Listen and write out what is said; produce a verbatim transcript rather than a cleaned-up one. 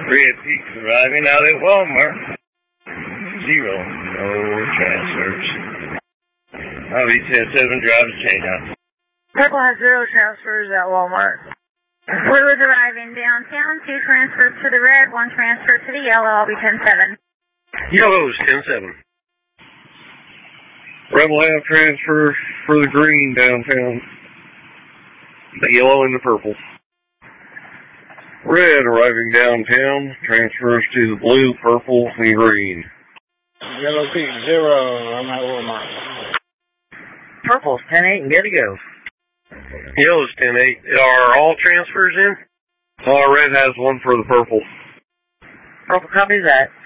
Red Peaks arriving out at Walmart. Zero. No transfers. Bobby ten seven drives J-Dot. Purple has zero transfers at Walmart. Blue is arriving downtown. Two transfers to the red, one transfer to the yellow. I'll be ten seven. Yellow's ten seven. Rebel have transfer for the green downtown. The yellow and the purple. Red arriving downtown. Transfers to the blue, purple, and green. Yellow Peak zero. I'm at Walmart. Purple's ten eight and good to go. Yellow's ten eight. Are all transfers in? Uh, red has one for the purple. Purple copies that.